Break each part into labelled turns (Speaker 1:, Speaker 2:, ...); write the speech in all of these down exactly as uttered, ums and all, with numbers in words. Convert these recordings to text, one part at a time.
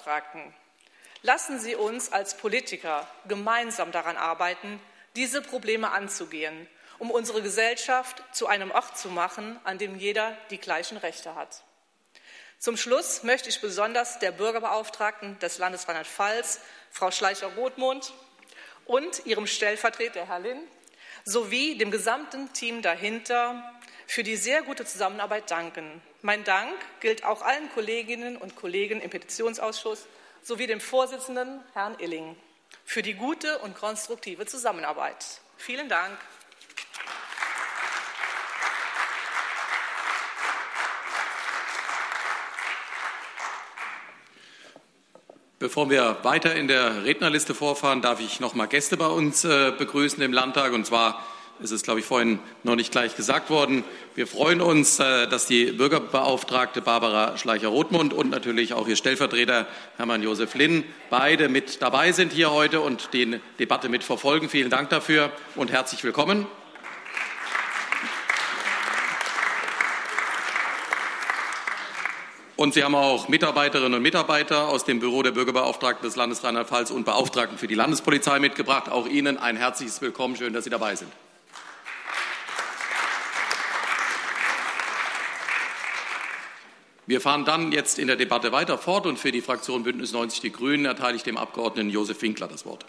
Speaker 1: Bürgerbeauftragten. Lassen Sie uns als Politiker gemeinsam daran arbeiten, diese Probleme anzugehen, um unsere Gesellschaft zu einem Ort zu machen, an dem jeder die gleichen Rechte hat. Zum Schluss möchte ich besonders der Bürgerbeauftragten des Landes Rheinland-Pfalz, Frau Schleicher-Rothmund, und ihrem Stellvertreter, Herr Linn, sowie dem gesamten Team dahinter für die sehr gute Zusammenarbeit danken. Mein Dank gilt auch allen Kolleginnen und Kollegen im Petitionsausschuss sowie dem Vorsitzenden, Herrn Illing, für die gute und konstruktive Zusammenarbeit. Vielen Dank.
Speaker 2: Bevor wir weiter in der Rednerliste vorfahren, darf ich noch mal Gäste bei uns begrüßen im Landtag. Und zwar ist es, glaube ich, vorhin noch nicht gleich gesagt worden. Wir freuen uns, dass die Bürgerbeauftragte Barbara Schleicher-Rothmund und natürlich auch ihr Stellvertreter Hermann Josef Linn beide mit dabei sind hier heute und die Debatte mitverfolgen. Vielen Dank dafür und herzlich willkommen. Und Sie haben auch Mitarbeiterinnen und Mitarbeiter aus dem Büro der Bürgerbeauftragten des Landes Rheinland-Pfalz und Beauftragten für die Landespolizei mitgebracht. Auch Ihnen ein herzliches Willkommen. Schön, dass Sie dabei sind. Wir fahren dann jetzt in der Debatte weiter fort. Und für die Fraktion Bündnis neunzig Die Grünen erteile ich dem Abgeordneten Josef Winkler das Wort.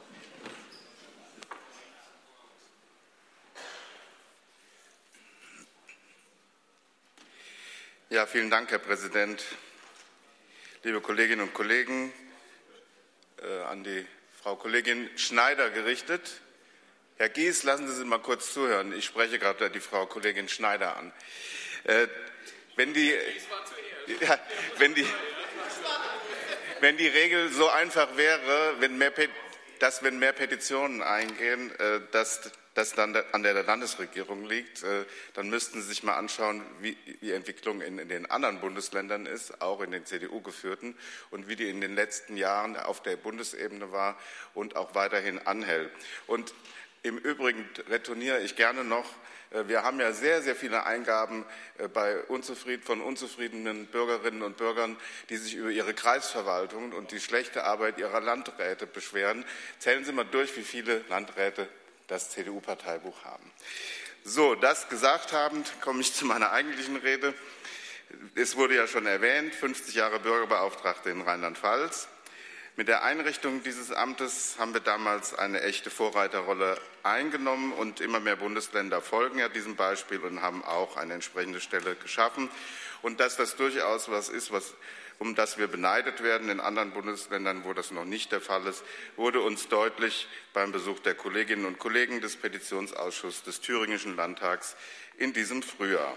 Speaker 3: Ja, vielen Dank, Herr Präsident. Liebe Kolleginnen und Kollegen, äh, an die Frau Kollegin Schneider gerichtet. Herr Gies, lassen Sie sich mal kurz zuhören. Ich spreche gerade die Frau Kollegin Schneider an. Äh, wenn, die, ja, wenn, die, wenn die Regel so einfach wäre, wenn mehr, dass wenn mehr Petitionen eingehen, äh, dass das dann an der Landesregierung liegt, dann müssten Sie sich mal anschauen, wie die Entwicklung in, in den anderen Bundesländern ist, auch in den C D U geführten, und wie die in den letzten Jahren auf der Bundesebene war und auch weiterhin anhält. Und im Übrigen retourniere ich gerne noch, wir haben ja sehr, sehr viele Eingaben bei unzufrieden, von unzufriedenen Bürgerinnen und Bürgern, die sich über ihre Kreisverwaltungen und die schlechte Arbeit ihrer Landräte beschweren. Zählen Sie mal durch, wie viele Landräte das C D U-Parteibuch haben. So, das gesagt habend, komme ich zu meiner eigentlichen Rede. Es wurde ja schon erwähnt, fünfzig Jahre Bürgerbeauftragte in Rheinland-Pfalz. Mit der Einrichtung dieses Amtes haben wir damals eine echte Vorreiterrolle eingenommen und immer mehr Bundesländer folgen ja diesem Beispiel und haben auch eine entsprechende Stelle geschaffen. Und dass das durchaus was ist, was um das wir beneidet werden in anderen Bundesländern, wo das noch nicht der Fall ist, wurde uns deutlich beim Besuch der Kolleginnen und Kollegen des Petitionsausschusses des Thüringischen Landtags in diesem Frühjahr.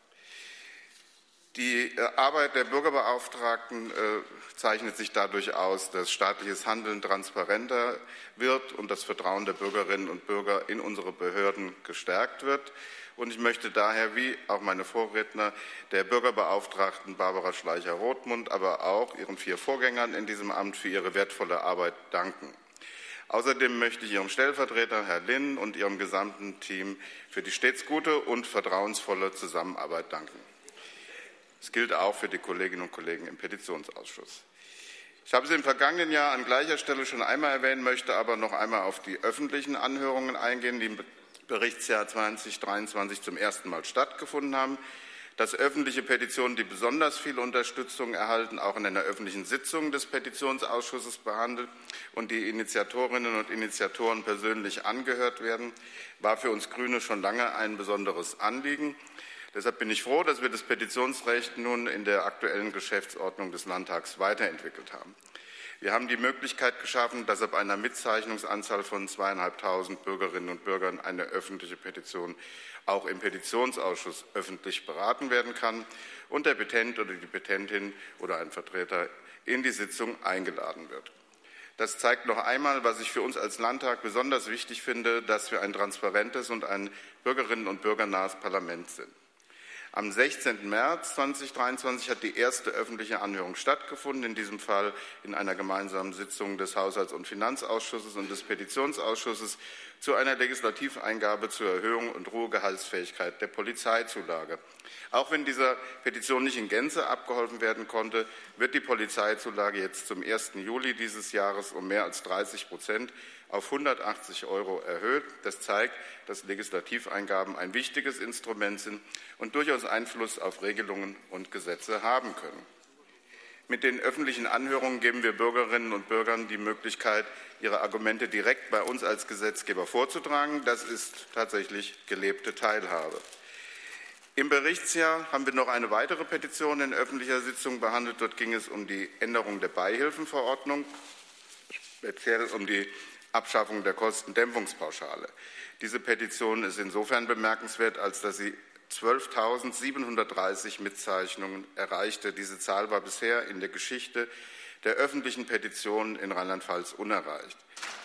Speaker 3: Die Arbeit der Bürgerbeauftragten zeichnet sich dadurch aus, dass staatliches Handeln transparenter wird und das Vertrauen der Bürgerinnen und Bürger in unsere Behörden gestärkt wird. Und ich möchte daher, wie auch meine Vorredner, der Bürgerbeauftragten Barbara Schleicher-Rothmund, aber auch ihren vier Vorgängern in diesem Amt für ihre wertvolle Arbeit danken. Außerdem möchte ich ihrem Stellvertreter, Herrn Linn, und ihrem gesamten Team für die stets gute und vertrauensvolle Zusammenarbeit danken. Das gilt auch für die Kolleginnen und Kollegen im Petitionsausschuss. Ich habe Sie im vergangenen Jahr an gleicher Stelle schon einmal erwähnt, möchte aber noch einmal auf die öffentlichen Anhörungen eingehen, die im Berichtsjahr zweitausenddreiundzwanzig zum ersten Mal stattgefunden haben. Dass öffentliche Petitionen, die besonders viel Unterstützung erhalten, auch in einer öffentlichen Sitzung des Petitionsausschusses behandelt und die Initiatorinnen und Initiatoren persönlich angehört werden, war für uns Grüne schon lange ein besonderes Anliegen. Deshalb bin ich froh, dass wir das Petitionsrecht nun in der aktuellen Geschäftsordnung des Landtags weiterentwickelt haben. Wir haben die Möglichkeit geschaffen, dass ab einer Mitzeichnungsanzahl von zweieinhalbtausend Bürgerinnen und Bürgern eine öffentliche Petition auch im Petitionsausschuss öffentlich beraten werden kann und der Petent oder die Petentin oder ein Vertreter in die Sitzung eingeladen wird. Das zeigt noch einmal, was ich für uns als Landtag besonders wichtig finde, dass wir ein transparentes und ein Bürgerinnen- und bürgernahes Parlament sind. Am sechzehnten März zweitausenddreiundzwanzig hat die erste öffentliche Anhörung stattgefunden, in diesem Fall in einer gemeinsamen Sitzung des Haushalts- und Finanzausschusses und des Petitionsausschusses zu einer Legislativeingabe zur Erhöhung und Ruhegehaltsfähigkeit der Polizeizulage. Auch wenn dieser Petition nicht in Gänze abgeholfen werden konnte, wird die Polizeizulage jetzt zum ersten Juli dieses Jahres um mehr als dreißig Prozent auf hundertachtzig Euro erhöht. Das zeigt, dass Legislativeingaben ein wichtiges Instrument sind und durchaus Einfluss auf Regelungen und Gesetze haben können. Mit den öffentlichen Anhörungen geben wir Bürgerinnen und Bürgern die Möglichkeit, ihre Argumente direkt bei uns als Gesetzgeber vorzutragen. Das ist tatsächlich gelebte Teilhabe. Im Berichtsjahr haben wir noch eine weitere Petition in öffentlicher Sitzung behandelt. Dort ging es um die Änderung der Beihilfenverordnung, speziell um die Abschaffung der Kostendämpfungspauschale. Diese Petition ist insofern bemerkenswert, als dass sie zwölftausendsiebenhundertdreißig Mitzeichnungen erreichte. Diese Zahl war bisher in der Geschichte der öffentlichen Petitionen in Rheinland-Pfalz unerreicht.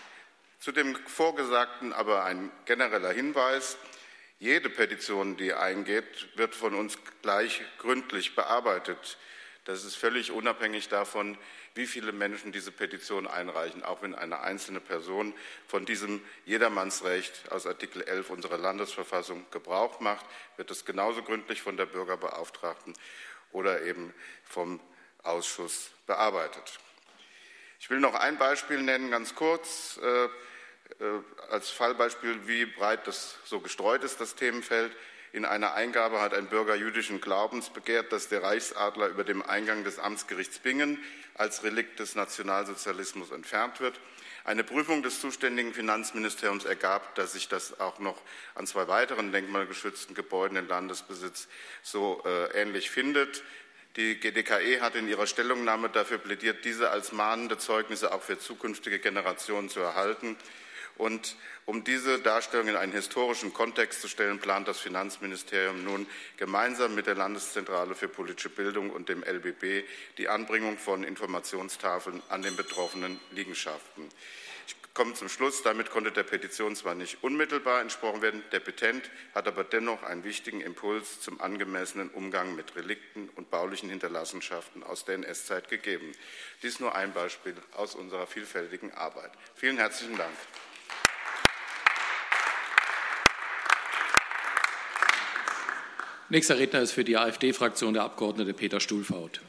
Speaker 3: Zu dem Vorgesagten aber ein genereller Hinweis. Jede Petition, die eingeht, wird von uns gleich gründlich bearbeitet. Das ist völlig unabhängig davon, wie viele Menschen diese Petition einreichen. Auch wenn eine einzelne Person von diesem Jedermannsrecht aus Artikel elf unserer Landesverfassung Gebrauch macht, wird es genauso gründlich von der Bürgerbeauftragten oder eben vom Ausschuss bearbeitet. Ich will noch ein Beispiel nennen, ganz kurz, äh, äh, als Fallbeispiel, wie breit das so gestreut ist, das Themenfeld. In einer Eingabe hat ein Bürger jüdischen Glaubens begehrt, dass der Reichsadler über dem Eingang des Amtsgerichts Bingen als Relikt des Nationalsozialismus entfernt wird. Eine Prüfung des zuständigen Finanzministeriums ergab, dass sich das auch noch an zwei weiteren denkmalgeschützten Gebäuden in Landesbesitz so äh, ähnlich findet. Die G D K E hat in ihrer Stellungnahme dafür plädiert, diese als mahnende Zeugnisse auch für zukünftige Generationen zu erhalten. Und um diese Darstellung in einen historischen Kontext zu stellen, plant das Finanzministerium nun gemeinsam mit der Landeszentrale für politische Bildung und dem L B B die Anbringung von Informationstafeln an den betroffenen Liegenschaften. Ich komme zum Schluss. Damit konnte der Petition zwar nicht unmittelbar entsprochen werden, der Petent hat aber dennoch einen wichtigen Impuls zum angemessenen Umgang mit Relikten und baulichen Hinterlassenschaften aus der N S-Zeit gegeben. Dies nur ein Beispiel aus unserer vielfältigen Arbeit. Vielen herzlichen Dank.
Speaker 2: Nächster Redner ist für die AfD-Fraktion der Abgeordnete Peter Stulfaut.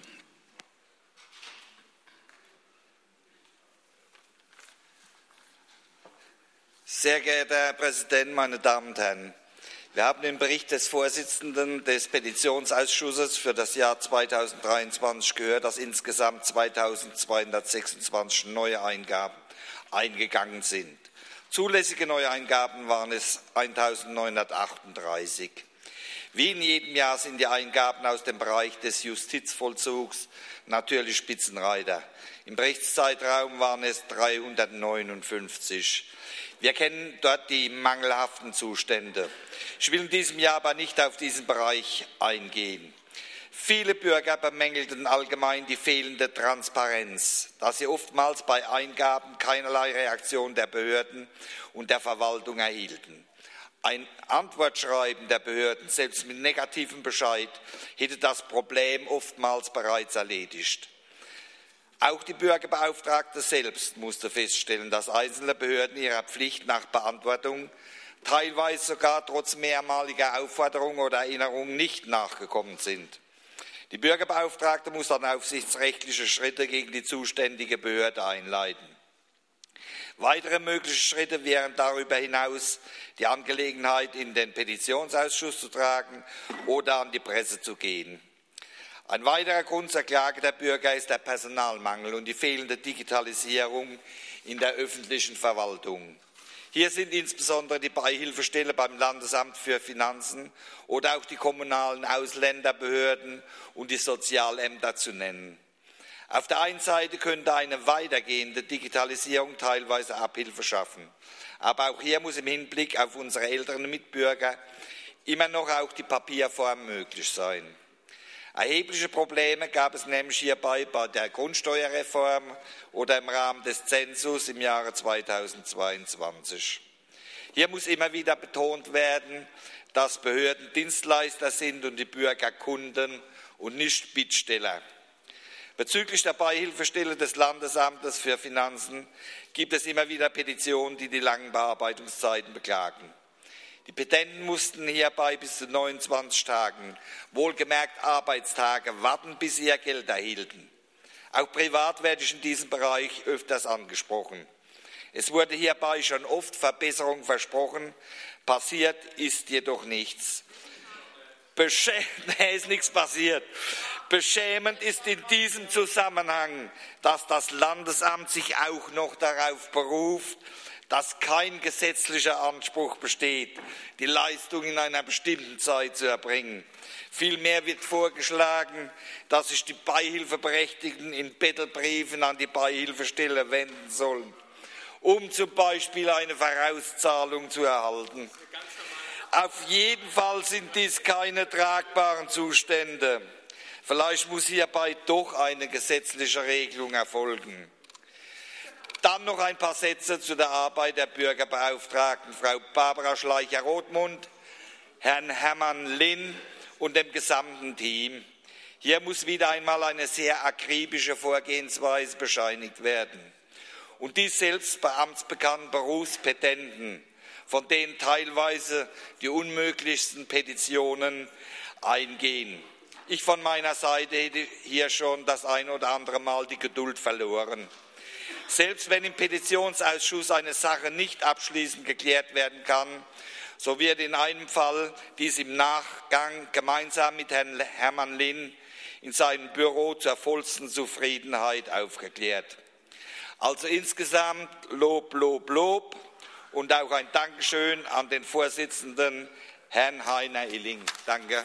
Speaker 4: Sehr geehrter Herr Präsident, meine Damen und Herren! Wir haben den Bericht des Vorsitzenden des Petitionsausschusses für das Jahr zweitausenddreiundzwanzig gehört, dass insgesamt zweitausendzweihundertsechsundzwanzig neue Eingaben eingegangen sind. Zulässige Neueingaben waren es eintausendneunhundertachtunddreißig. Wie in jedem Jahr sind die Eingaben aus dem Bereich des Justizvollzugs natürlich Spitzenreiter. Im Berichtszeitraum waren es dreihundertneunundfünfzig. Wir kennen dort die mangelhaften Zustände. Ich will in diesem Jahr aber nicht auf diesen Bereich eingehen. Viele Bürger bemängelten allgemein die fehlende Transparenz, dass sie oftmals bei Eingaben keinerlei Reaktion der Behörden und der Verwaltung erhielten. Ein Antwortschreiben der Behörden, selbst mit negativem Bescheid, hätte das Problem oftmals bereits erledigt. Auch die Bürgerbeauftragte selbst musste feststellen, dass einzelne Behörden ihrer Pflicht nach Beantwortung, teilweise sogar trotz mehrmaliger Aufforderung oder Erinnerung, nicht nachgekommen sind. Die Bürgerbeauftragte muss dann aufsichtsrechtliche Schritte gegen die zuständige Behörde einleiten. Weitere mögliche Schritte wären darüber hinaus, die Angelegenheit in den Petitionsausschuss zu tragen oder an die Presse zu gehen. Ein weiterer Grund zur Klage der Bürger ist der Personalmangel und die fehlende Digitalisierung in der öffentlichen Verwaltung. Hier sind insbesondere die Beihilfestelle beim Landesamt für Finanzen oder auch die kommunalen Ausländerbehörden und die Sozialämter zu nennen. Auf der einen Seite könnte eine weitergehende Digitalisierung teilweise Abhilfe schaffen. Aber auch hier muss im Hinblick auf unsere älteren Mitbürger immer noch auch die Papierform möglich sein. Erhebliche Probleme gab es nämlich hierbei bei der Grundsteuerreform oder im Rahmen des Zensus im Jahre zweitausendzweiundzwanzig. Hier muss immer wieder betont werden, dass Behörden Dienstleister sind und die Bürger Kunden und nicht Bittsteller. Bezüglich der Beihilfestelle des Landesamtes für Finanzen gibt es immer wieder Petitionen, die die langen Bearbeitungszeiten beklagen. Die Petenten mussten hierbei bis zu neunundzwanzig Tagen, wohlgemerkt Arbeitstage, warten, bis sie ihr Geld erhielten. Auch privat werde ich in diesem Bereich öfters angesprochen. Es wurde hierbei schon oft Verbesserung versprochen, passiert ist jedoch nichts. Beschämend, nee, ist nichts passiert. Beschämend ist in diesem Zusammenhang, dass das Landesamt sich auch noch darauf beruft, dass kein gesetzlicher Anspruch besteht, die Leistung in einer bestimmten Zeit zu erbringen. Vielmehr wird vorgeschlagen, dass sich die Beihilfeberechtigten in Bettelbriefen an die Beihilfestelle wenden sollen, um zum Beispiel eine Vorauszahlung zu erhalten. Auf jeden Fall sind dies keine tragbaren Zustände. Vielleicht muss hierbei doch eine gesetzliche Regelung erfolgen. Dann noch ein paar Sätze zu der Arbeit der Bürgerbeauftragten Frau Barbara Schleicher-Rothmund, Herrn Hermann Linn und dem gesamten Team. Hier muss wieder einmal eine sehr akribische Vorgehensweise bescheinigt werden. Und dies selbst bei amtsbekannten Berufspetenten, von denen teilweise die unmöglichsten Petitionen eingehen. Ich von meiner Seite hätte hier schon das ein oder andere Mal die Geduld verloren. Selbst wenn im Petitionsausschuss eine Sache nicht abschließend geklärt werden kann, so wird in einem Fall dies im Nachgang gemeinsam mit Herrn Hermann Linn in seinem Büro zur vollsten Zufriedenheit aufgeklärt. Also insgesamt Lob, Lob, Lob und auch ein Dankeschön an den Vorsitzenden, Herrn Heiner Illing. Danke.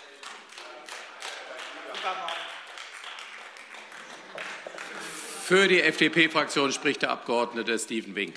Speaker 2: Für die F D P-Fraktion spricht der Abgeordnete Stephen Wink.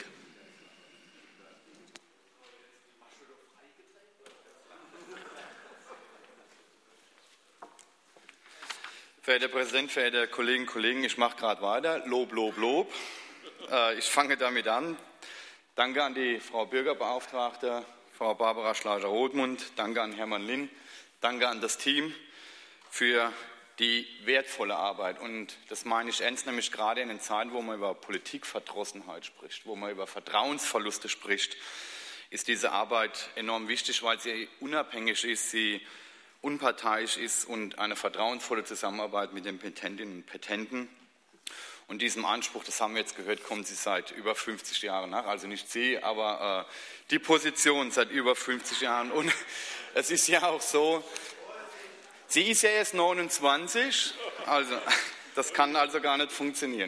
Speaker 5: Verehrter Herr Präsident, verehrte Kolleginnen und Kollegen, ich mache gerade weiter. Lob, Lob, Lob. Ich fange damit an. Danke an die Frau Bürgerbeauftragte, Frau Barbara Schleicher-Rothmund. Danke an Hermann Linn. Danke an das Team für die wertvolle Arbeit. Und das meine ich ernst, nämlich gerade in den Zeiten, wo man über Politikverdrossenheit spricht, wo man über Vertrauensverluste spricht, ist diese Arbeit enorm wichtig, weil sie unabhängig ist, sie unparteiisch ist und eine vertrauensvolle Zusammenarbeit mit den Petentinnen und Petenten. Und diesem Anspruch, das haben wir jetzt gehört, kommt sie seit über fünfzig Jahren nach. Also nicht sie, aber äh, die Position seit über fünfzig Jahren. Und es ist ja auch so, sie ist ja erst neunundzwanzig, also das kann also gar nicht funktionieren.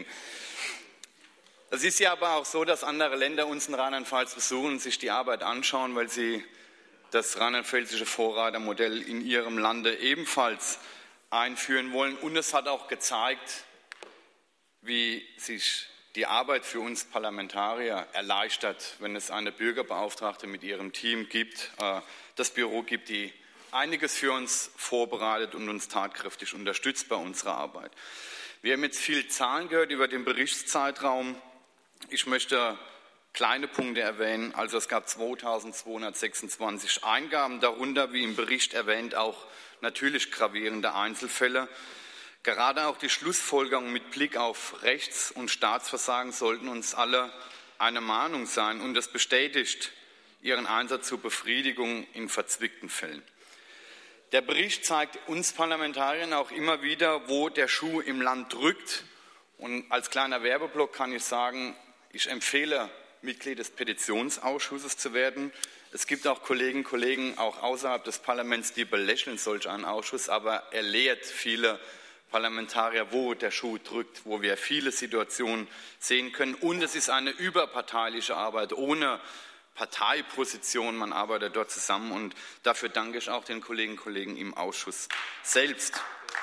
Speaker 5: Es ist ja aber auch so, dass andere Länder uns in Rheinland-Pfalz besuchen und sich die Arbeit anschauen, weil sie das rheinland-pfälzische Vorreitermodell in ihrem Lande ebenfalls einführen wollen. Und es hat auch gezeigt, wie sich die Arbeit für uns Parlamentarier erleichtert, wenn es eine Bürgerbeauftragte mit ihrem Team gibt, das Büro gibt, die einiges für uns vorbereitet und uns tatkräftig unterstützt bei unserer Arbeit. Wir haben jetzt viele Zahlen gehört über den Berichtszeitraum. Ich möchte kleine Punkte erwähnen. Also es gab zweitausendzweihundertsechsundzwanzig Eingaben, darunter, wie im Bericht erwähnt, auch natürlich gravierende Einzelfälle. Gerade auch die Schlussfolgerungen mit Blick auf Rechts- und Staatsversagen sollten uns alle eine Mahnung sein. Und das bestätigt ihren Einsatz zur Befriedigung in verzwickten Fällen. Der Bericht zeigt uns Parlamentariern auch immer wieder, wo der Schuh im Land drückt. Und als kleiner Werbeblock kann ich sagen, ich empfehle, Mitglied des Petitionsausschusses zu werden. Es gibt auch Kolleginnen und Kollegen, auch außerhalb des Parlaments, die belächeln solch einen Ausschuss, aber er lehrt viele Parlamentarier, wo der Schuh drückt, wo wir viele Situationen sehen können. Und es ist eine überparteiliche Arbeit, ohne Parteiposition. Man arbeitet dort zusammen und dafür danke ich auch den Kolleginnen und Kollegen im Ausschuss selbst.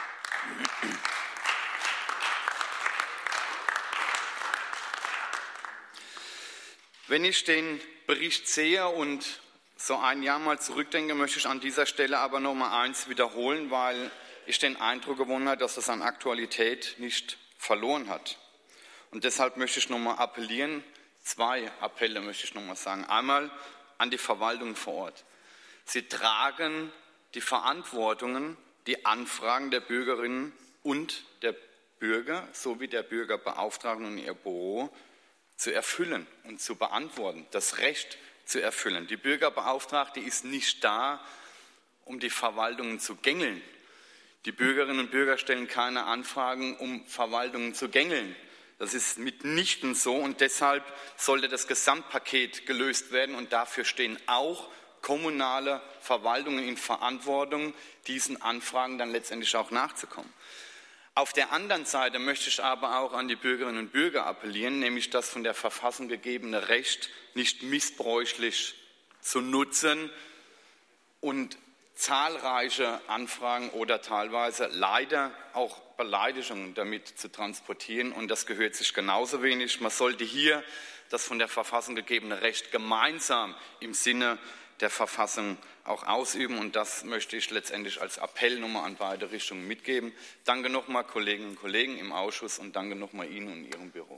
Speaker 5: Wenn ich den Bericht sehe und so ein Jahr mal zurückdenke, möchte ich an dieser Stelle aber noch mal eins wiederholen, weil ich den Eindruck gewonnen habe, dass es an Aktualität nicht verloren hat. Und deshalb möchte ich noch mal appellieren, zwei Appelle möchte ich noch mal sagen. Einmal an die Verwaltung vor Ort. Sie tragen die Verantwortungen, die Anfragen der Bürgerinnen und der Bürger sowie der Bürgerbeauftragten und ihr Büro zu erfüllen und zu beantworten, das Recht zu erfüllen. Die Bürgerbeauftragte ist nicht da, um die Verwaltungen zu gängeln. Die Bürgerinnen und Bürger stellen keine Anfragen, um Verwaltungen zu gängeln. Das ist mitnichten so und deshalb sollte das Gesamtpaket gelöst werden und dafür stehen auch kommunale Verwaltungen in Verantwortung, diesen Anfragen dann letztendlich auch nachzukommen. Auf der anderen Seite möchte ich aber auch an die Bürgerinnen und Bürger appellieren, nämlich das von der Verfassung gegebene Recht nicht missbräuchlich zu nutzen und zahlreiche Anfragen oder teilweise leider auch Beleidigungen damit zu transportieren. Und das gehört sich genauso wenig. Man sollte hier das von der Verfassung gegebene Recht gemeinsam im Sinne der Verfassung auch ausüben. Und das möchte ich letztendlich als Appell nochmal an beide Richtungen mitgeben. Danke nochmal Kolleginnen und Kollegen im Ausschuss und danke nochmal Ihnen und Ihrem Büro.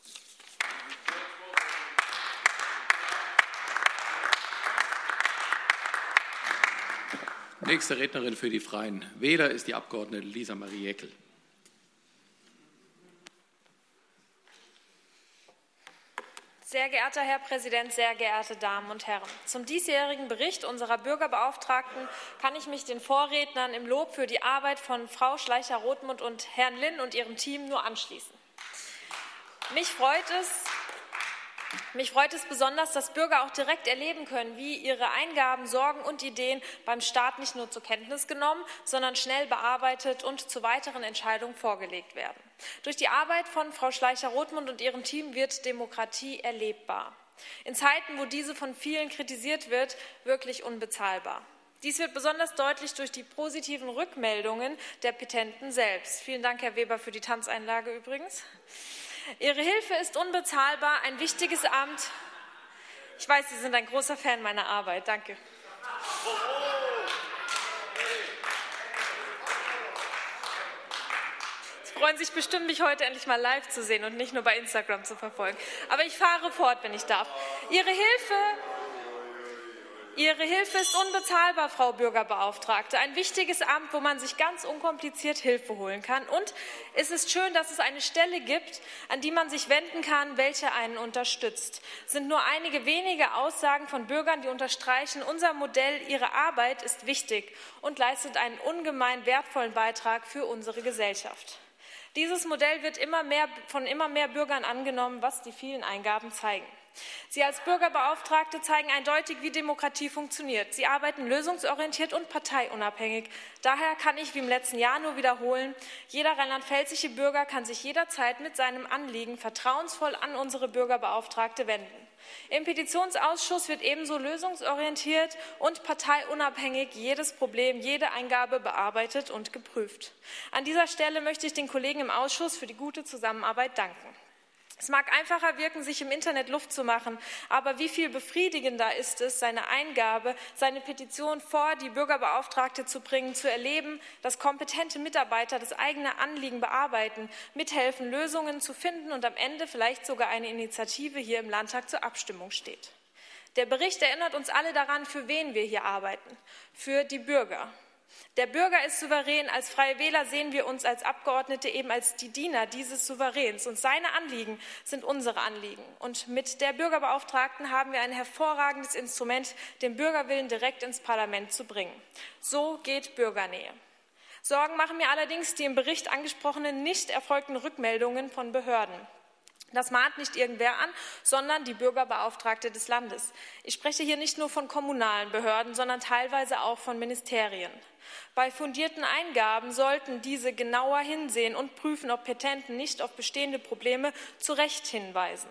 Speaker 2: Nächste Rednerin für die Freien Wähler ist die Abgeordnete Lisa Marie Jeckel.
Speaker 6: Sehr geehrter Herr Präsident, sehr geehrte Damen und Herren! Zum diesjährigen Bericht unserer Bürgerbeauftragten kann ich mich den Vorrednern im Lob für die Arbeit von Frau Schleicher-Rothmund und Herrn Linn und ihrem Team nur anschließen. Mich freut es, Mich freut es besonders, dass Bürger auch direkt erleben können, wie ihre Eingaben, Sorgen und Ideen beim Staat nicht nur zur Kenntnis genommen, sondern schnell bearbeitet und zu weiteren Entscheidungen vorgelegt werden. Durch die Arbeit von Frau Schleicher-Rothmund und ihrem Team wird Demokratie erlebbar. In Zeiten, wo diese von vielen kritisiert wird, wirklich unbezahlbar. Dies wird besonders deutlich durch die positiven Rückmeldungen der Petenten selbst. Vielen Dank, Herr Weber, für die Tanzeinlage übrigens. Ihre Hilfe ist unbezahlbar, ein wichtiges Amt. Ich weiß, Sie sind ein großer Fan meiner Arbeit. Danke. Sie freuen sich bestimmt, mich heute endlich mal live zu sehen und nicht nur bei Instagram zu verfolgen. Aber ich fahre fort, wenn ich darf. Ihre Hilfe... Ihre Hilfe ist unbezahlbar, Frau Bürgerbeauftragte. Ein wichtiges Amt, wo man sich ganz unkompliziert Hilfe holen kann. Und es ist schön, dass es eine Stelle gibt, an die man sich wenden kann, welche einen unterstützt. Es sind nur einige wenige Aussagen von Bürgern, die unterstreichen, unser Modell, ihre Arbeit ist wichtig und leistet einen ungemein wertvollen Beitrag für unsere Gesellschaft. Dieses Modell wird immer mehr, von immer mehr Bürgern angenommen, was die vielen Eingaben zeigen. Sie als Bürgerbeauftragte zeigen eindeutig, wie Demokratie funktioniert. Sie arbeiten lösungsorientiert und parteiunabhängig. Daher kann ich wie im letzten Jahr nur wiederholen, jeder rheinland-pfälzische Bürger kann sich jederzeit mit seinem Anliegen vertrauensvoll an unsere Bürgerbeauftragte wenden. Im Petitionsausschuss wird ebenso lösungsorientiert und parteiunabhängig jedes Problem, jede Eingabe bearbeitet und geprüft. An dieser Stelle möchte ich den Kollegen im Ausschuss für die gute Zusammenarbeit danken. Es mag einfacher wirken, sich im Internet Luft zu machen, aber wie viel befriedigender ist es, seine Eingabe, seine Petition vor die Bürgerbeauftragte zu bringen, zu erleben, dass kompetente Mitarbeiter das eigene Anliegen bearbeiten, mithelfen, Lösungen zu finden und am Ende vielleicht sogar eine Initiative hier im Landtag zur Abstimmung steht. Der Bericht erinnert uns alle daran, für wen wir hier arbeiten, für die Bürger. Der Bürger ist souverän. Als Freie Wähler sehen wir uns als Abgeordnete eben als die Diener dieses Souveräns. Und seine Anliegen sind unsere Anliegen. Und mit der Bürgerbeauftragten haben wir ein hervorragendes Instrument, den Bürgerwillen direkt ins Parlament zu bringen. So geht Bürgernähe. Sorgen machen mir allerdings die im Bericht angesprochenen nicht erfolgten Rückmeldungen von Behörden. Das mahnt nicht irgendwer an, sondern die Bürgerbeauftragte des Landes. Ich spreche hier nicht nur von kommunalen Behörden, sondern teilweise auch von Ministerien. Bei fundierten Eingaben sollten diese genauer hinsehen und prüfen, ob Petenten nicht auf bestehende Probleme zu Recht hinweisen.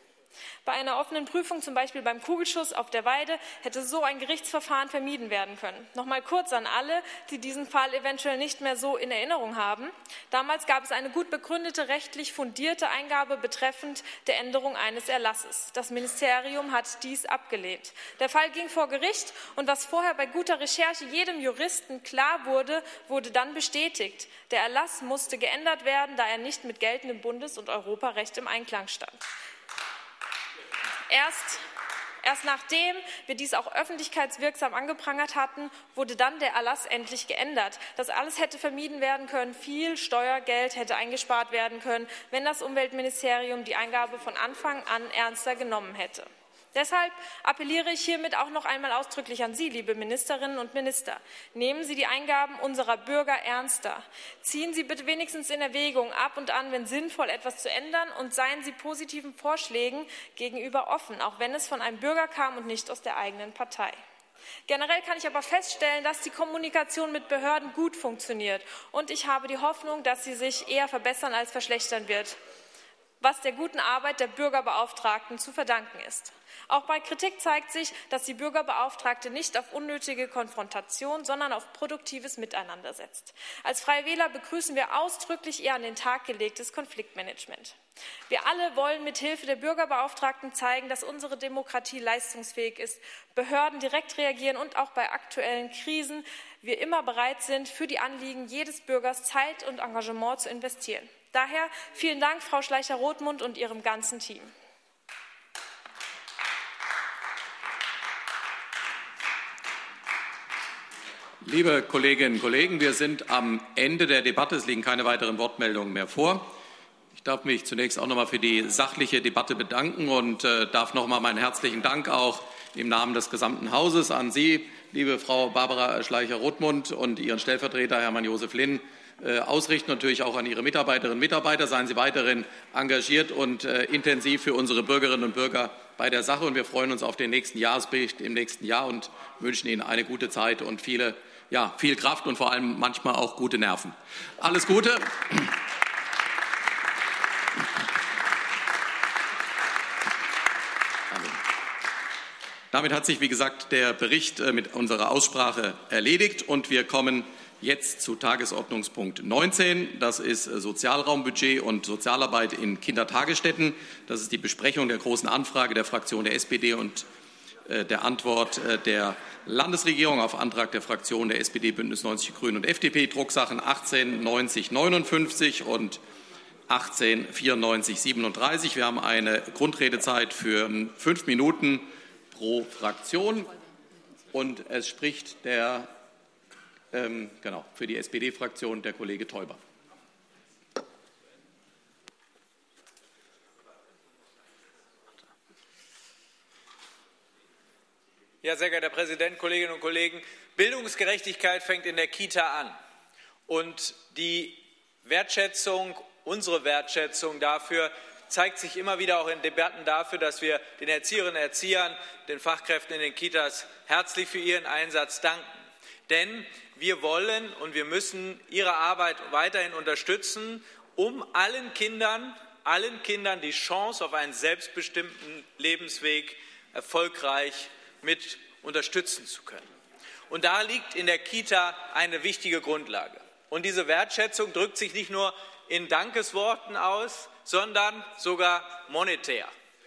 Speaker 6: Bei einer offenen Prüfung, zum Beispiel beim Kugelschuss auf der Weide, hätte so ein Gerichtsverfahren vermieden werden können. Noch mal kurz an alle, die diesen Fall eventuell nicht mehr so in Erinnerung haben. Damals gab es eine gut begründete, rechtlich fundierte Eingabe betreffend der Änderung eines Erlasses. Das Ministerium hat dies abgelehnt. Der Fall ging vor Gericht und was vorher bei guter Recherche jedem Juristen klar wurde, wurde dann bestätigt. Der Erlass musste geändert werden, da er nicht mit geltendem Bundes- und Europarecht im Einklang stand. Erst, Erst nachdem wir dies auch öffentlichkeitswirksam angeprangert hatten, wurde dann der Erlass endlich geändert. Das alles hätte vermieden werden können. Viel Steuergeld hätte eingespart werden können, wenn das Umweltministerium die Eingabe von Anfang an ernster genommen hätte. Deshalb appelliere ich hiermit auch noch einmal ausdrücklich an Sie, liebe Ministerinnen und Minister. Nehmen Sie die Eingaben unserer Bürger ernster. Ziehen Sie bitte wenigstens in Erwägung, ab und an, wenn sinnvoll, etwas zu ändern, und seien Sie positiven Vorschlägen gegenüber offen, auch wenn es von einem Bürger kam und nicht aus der eigenen Partei. Generell kann ich aber feststellen, dass die Kommunikation mit Behörden gut funktioniert, und ich habe die Hoffnung, dass sie sich eher verbessern als verschlechtern wird, was der guten Arbeit der Bürgerbeauftragten zu verdanken ist. Auch bei Kritik zeigt sich, dass die Bürgerbeauftragte nicht auf unnötige Konfrontation, sondern auf produktives Miteinander setzt. Als Freie Wähler begrüßen wir ausdrücklich ihr an den Tag gelegtes Konfliktmanagement. Wir alle wollen mit Hilfe der Bürgerbeauftragten zeigen, dass unsere Demokratie leistungsfähig ist, Behörden direkt reagieren und auch bei aktuellen Krisen wir immer bereit sind, für die Anliegen jedes Bürgers Zeit und Engagement zu investieren. Daher vielen Dank, Frau Schleicher-Rothmund und Ihrem ganzen Team.
Speaker 2: Liebe Kolleginnen und Kollegen, wir sind am Ende der Debatte. Es liegen keine weiteren Wortmeldungen mehr vor. Ich darf mich zunächst auch noch mal für die sachliche Debatte bedanken und äh, darf noch mal meinen herzlichen Dank auch im Namen des gesamten Hauses an Sie, liebe Frau Barbara Schleicher-Rothmund, und Ihren Stellvertreter Hermann Josef Linn äh, ausrichten. Natürlich auch an Ihre Mitarbeiterinnen und Mitarbeiter. Seien Sie weiterhin engagiert und äh, intensiv für unsere Bürgerinnen und Bürger bei der Sache. Und wir freuen uns auf den nächsten Jahresbericht im nächsten Jahr und wünschen Ihnen eine gute Zeit und viele Ja, viel Kraft und vor allem manchmal auch gute Nerven. Alles Gute. Damit hat sich, wie gesagt, der Bericht mit unserer Aussprache erledigt, und wir kommen jetzt zu Tagesordnungspunkt neunzehn. Das ist Sozialraumbudget und Sozialarbeit in Kindertagesstätten. Das ist die Besprechung der Großen Anfrage der Fraktion der S P D und der Antwort der Landesregierung auf Antrag der Fraktionen der S P D, Bündnis neunzig, die Grünen und F D P, Drucksachen achtzehn neunzig neunundfünfzig und achtzehn vierundneunzig siebenunddreißig. Wir haben eine Grundredezeit für fünf Minuten pro Fraktion, und es spricht der, ähm, genau, für die S P D-Fraktion der Kollege Teuber.
Speaker 7: Ja, sehr geehrter Herr Präsident, Kolleginnen und Kollegen! Bildungsgerechtigkeit fängt in der Kita an. Und die Wertschätzung, unsere Wertschätzung dafür, zeigt sich immer wieder auch in Debatten dafür, dass wir den Erzieherinnen und Erziehern, den Fachkräften in den Kitas herzlich für ihren Einsatz danken. Denn wir wollen und wir müssen ihre Arbeit weiterhin unterstützen, um allen Kindern, allen Kindern die Chance auf einen selbstbestimmten Lebensweg erfolgreich mit unterstützen zu können. Und da liegt in der Kita eine wichtige Grundlage. Und diese Wertschätzung drückt sich nicht nur in Dankesworten aus, sondern sogar monetär.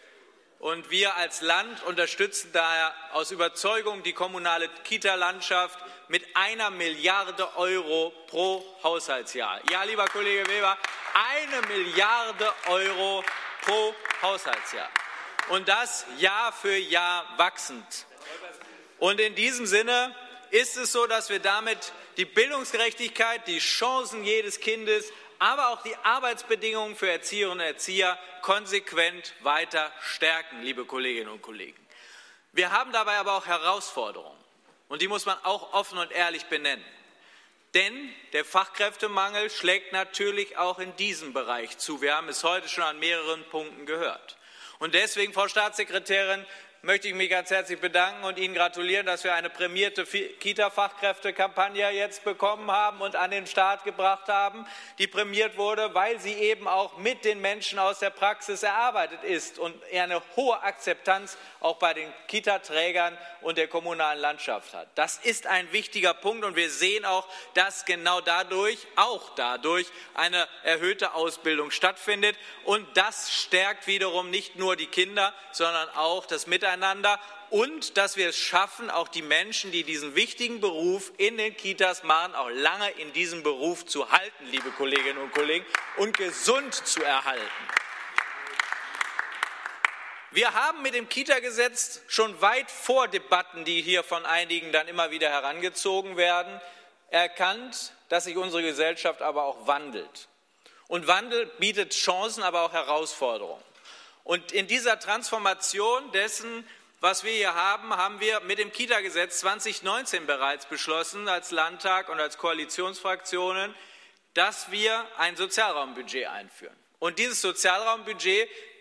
Speaker 7: Und wir als Land unterstützen daher aus Überzeugung die kommunale Kita-Landschaft mit einer Milliarde Euro pro Haushaltsjahr. Ja, lieber Kollege Weber, eine Milliarde Euro pro Haushaltsjahr. Und das Jahr für Jahr wachsend. Und in diesem Sinne ist es so, dass wir damit die Bildungsgerechtigkeit, die Chancen jedes Kindes, aber auch die Arbeitsbedingungen für Erzieherinnen und Erzieher konsequent weiter stärken, liebe Kolleginnen und Kollegen. Wir haben dabei aber auch Herausforderungen, und die muss man auch offen und ehrlich benennen. Denn der Fachkräftemangel schlägt natürlich auch in diesem Bereich zu. Wir haben es heute schon an mehreren Punkten gehört. Und deswegen, Frau Staatssekretärin, möchte ich mich ganz herzlich bedanken und Ihnen gratulieren, dass wir eine prämierte Kita-Fachkräftekampagne jetzt bekommen haben und an den Start gebracht haben, die prämiert wurde, weil sie eben auch mit den Menschen aus der Praxis erarbeitet ist und eine hohe Akzeptanz auch bei den Kita-Trägern und der kommunalen Landschaft hat. Das ist ein wichtiger Punkt, und wir sehen auch, dass genau dadurch, auch dadurch, eine erhöhte Ausbildung stattfindet, und das stärkt wiederum nicht nur die Kinder, sondern auch das Miteinander. Und dass wir es schaffen, auch die Menschen, die diesen wichtigen Beruf in den Kitas machen, auch lange in diesem Beruf zu halten, liebe Kolleginnen und Kollegen, und gesund zu erhalten. Wir haben mit dem Kita-Gesetz schon weit vor Debatten, die hier von einigen dann immer wieder herangezogen werden, erkannt, dass sich unsere Gesellschaft aber auch wandelt. Und Wandel bietet Chancen, aber auch Herausforderungen. Und in dieser Transformation dessen, was wir hier haben, haben wir mit dem Kita-Gesetz zweitausendneunzehn bereits beschlossen, als Landtag und als Koalitionsfraktionen, dass wir ein Sozialraumbudget einführen. Und dieses Sozialraumbudget